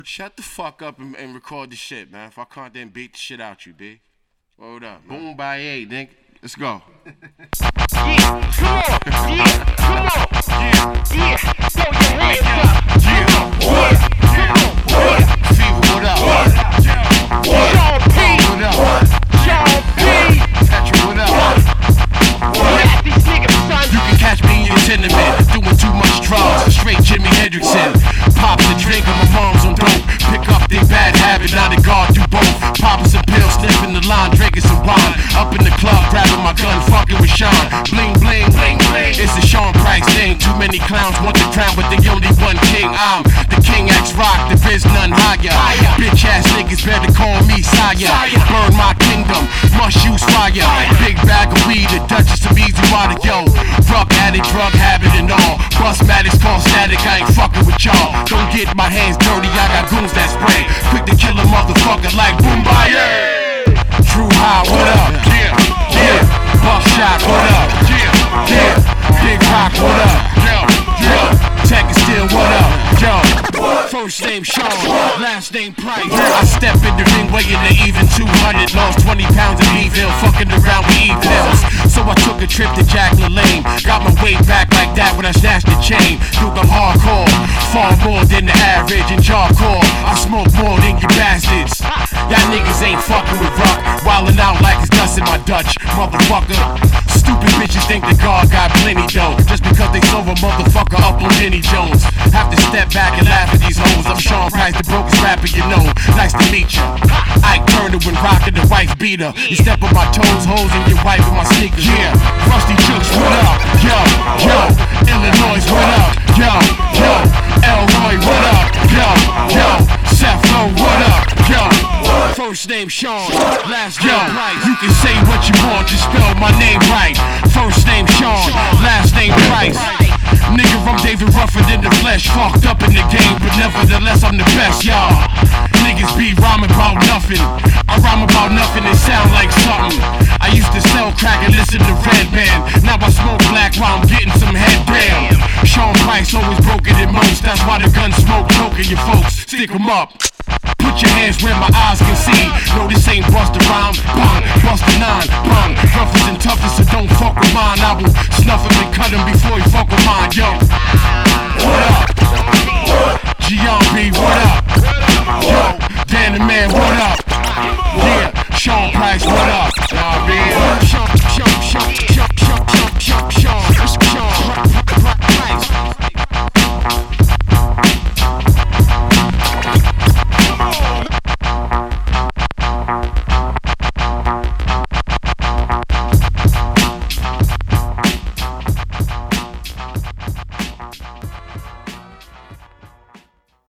Shut the fuck up and record the shit, man. If I can't, then beat the shit out you, B. Hold up, man. Boom by 8, nigga. Let's go. Yeah, come on. Yeah, come on. Yeah, throw your hands up. Yeah, what? Yeah, Fever, what up? Sean P. What up? Sean P. Patrick, what up? Rap these niggas, son. You can catch me in your tenement, doing too much drugs, straight Jimi Hendrixin. Pops a drink and my mom's on dope. Pick up their bad habit, now they guard do both. Popping some pills, sniffing the line, drinking some wine. Up in the club, grabbing my gun, fucking with Sean. Bling, bling, bling, bling. It's a Sean Price thing. Too many clowns want the crown, but they only one king. I'm the King X Rock, there is none higher. Bitch ass niggas better call me sire. Burn my kingdom, must use fire. Big bag of weed, the Duchess of Easy Water, yo. Drug addict, drug habit and all. Bust matters, call static, I ain't fucking with y'all. Don't get my hands dirty, I got goons that spray. Quick to kill a motherfucker like Boombayah. True High, what up? Yeah, yeah. Buckshot, what up? Yeah, yeah. Big Rock, what up? Yo, yo. Tech and Steel, what up? Yo. First name Sean, last name Price. I step in the ring weighing the even 200. Lost 20 pounds in Evil, fucking around with evils. So I took a trip to Jack LaLanne. Got my weight back like that when I snatched the chain. Dude, I'm hardcore, far more than the average and jawcore. I smoke more than you bastards. Y'all niggas ain't fucking with Ruck. Wildin' out like it's dust in my Dutch, motherfucker. Stupid bitches think the God got plenty dough. Just because they sold a motherfucker up on Jenny Jones. Have to step back and laugh at these hoes. I'm Sean Price, the brokest rapper you know. Nice to meet you. Ike Turner when rockin' the wife beater. You step on my toes, hoes, and your wife with my sneakers. Yeah, Rusty Jukes, what up? Yo, yo, Illinois, what up? Yo, yo, Elroy, what up? Yo, yo, Seth Lowe, what up? Yo, first name Sean, last name Price. You can say what you want, just spell my name right. First name Sean, last name Price. Nigga, I'm David Ruffin in the flesh. Fucked up in the game, but nevertheless I'm the best, y'all. Niggas be rhyming about nothing. I rhyme about nothing and sound like something. I used to sell crack and listen to Red Band. Now I smoke black while I'm getting some head. Damn, Sean Price always broken than most. That's why the gun smoke choking you folks. Stick 'em up. Put your hands where my eyes can see. No, this ain't Busta Rhymes. Bang, Busta 9. Bang, roughest and toughest, so don't fuck with mine. I will snuff him and cut him before he fuck with mine. Yo, what up? G.R.B., what up? Yo, Dan the Man, what up? Yeah, Sean Price, what up? Nah, man. Sean Price.